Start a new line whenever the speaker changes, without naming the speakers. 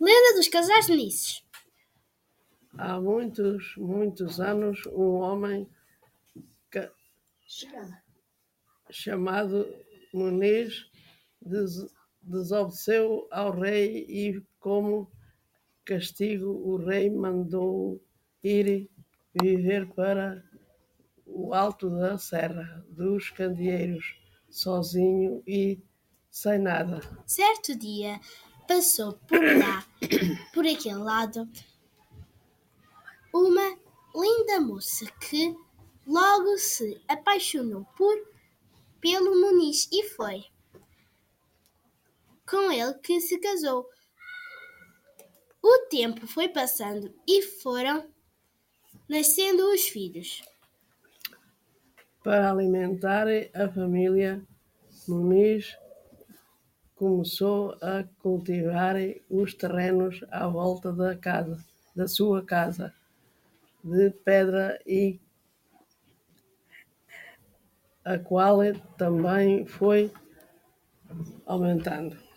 Lenda dos Casais Nices.
Há muitos anos, um homem chamado Muniz desobedeceu ao rei e, como castigo, o rei mandou ir viver para o alto da Serra dos Candeeiros, sozinho e sem nada.
Certo dia, passou por lá, por aquele lado, uma linda moça que logo se apaixonou pelo Muniz e foi com ele que se casou. O tempo foi passando e foram nascendo os filhos.
Para alimentar a família, Muniz começou a cultivar os terrenos à volta da sua casa, de pedra, e a qual também foi aumentando.